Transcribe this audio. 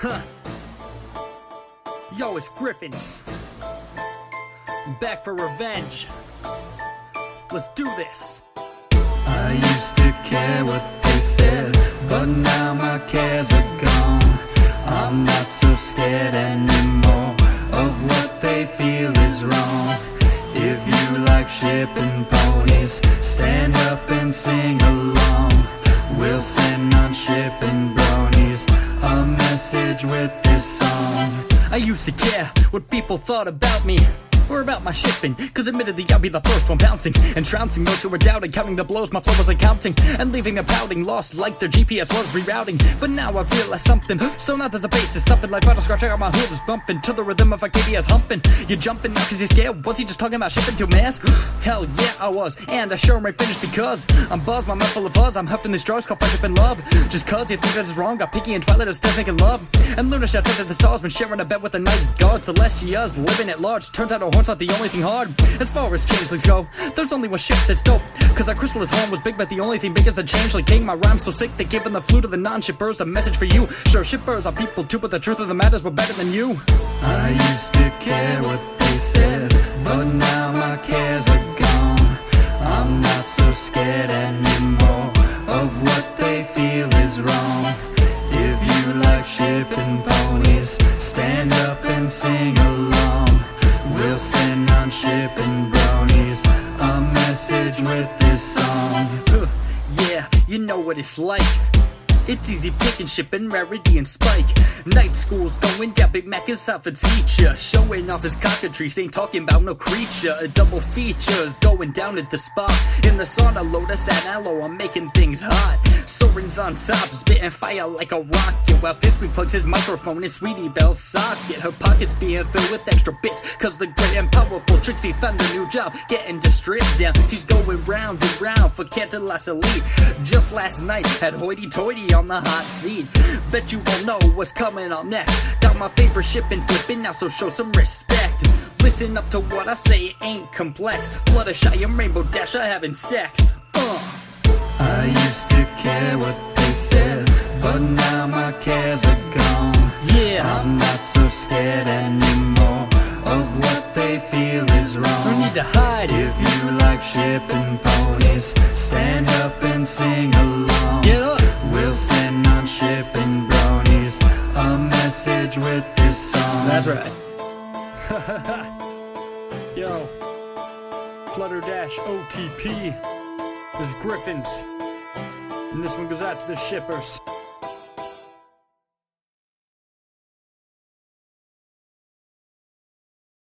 Huh. Yo, it's Griffins. I'm back for revenge. Let's do this. I used to care what they said, but now my cares are gone. I'm not so scared anymore of what they feel is wrong. If you like shipping ponies, stand up and sing along. We'll send on shipping bronies a message with this song. I used to care what people thought about me or about my shipping, cause admittedly I'll be the first one bouncing and trouncing those who were doubting, counting the blows my flow was accounting, and leaving them pouting, lost like their GPS was rerouting. But now I realize something, so now that the bass is thumping like vital scratch, I got my hooves bumping to the rhythm of a KBS humping. You jumping now cause you're scared? Was he just talking about shipping to mass? Hell yeah I was, and I sure ain't finished because I'm buzzed, my mouth full of fuzz, I'm huffed in these drugs called friendship and love. Just cause you think that's wrong, got picky and Twilight are still thinking love. And Luna shot to the stars, been sharing a bed with the night guard. Celestia's living at large, turns out a horn's not the only thing hard. As far as changelings go, there's only one ship that's dope, cause our chrysalis horn was big, but the only thing big is the changeling king. My rhyme's so sick, they giving the flute to the non-shippers, a message for you. Sure, shippers are people too, but the truth of the matter is we're better than you. I used to care what they said, but now my cares are gone. I'm not so scared anymore of what they feel is wrong. If you like shipping ponies, stand up and sing along. We'll send on shipping bronies a message with this song. Yeah, you know what it's like. It's easy picking, shipping, Rarity and Spike. Night school's going down, Big Mac is out for teacher, showing off his cockatrice, ain't talking about no creature. A double features going down at the spot. In the sauna, Lotus and Aloe, I'm making things hot. Soren's on top, spitting fire like a rocket, while Pipsqueak plugs his microphone in Sweetie Belle's socket. Her pockets being filled with extra bits, cause the great and powerful Trixie's found a new job, getting the strip down. She's going round and round for Cantaloupe Elite. Just last night, had hoity-toity on the hot seat. Bet you won't know what's coming up next. Got my favorite shipping flipping now, so show some respect. Listen up to what I say, it ain't complex. Fluttershy and Rainbow Dash are having sex. I used to care what they said, but now my cares are gone. Yeah, I'm not so scared anymore of what they feel is wrong. no need to hide. If you like shipping ponies, stand up and sing along. Get up. We'll send on shipping bronies a message with this song. That's right. Yo, Flutter Dash OTP. This is Griffins. And this one goes out to the shippers.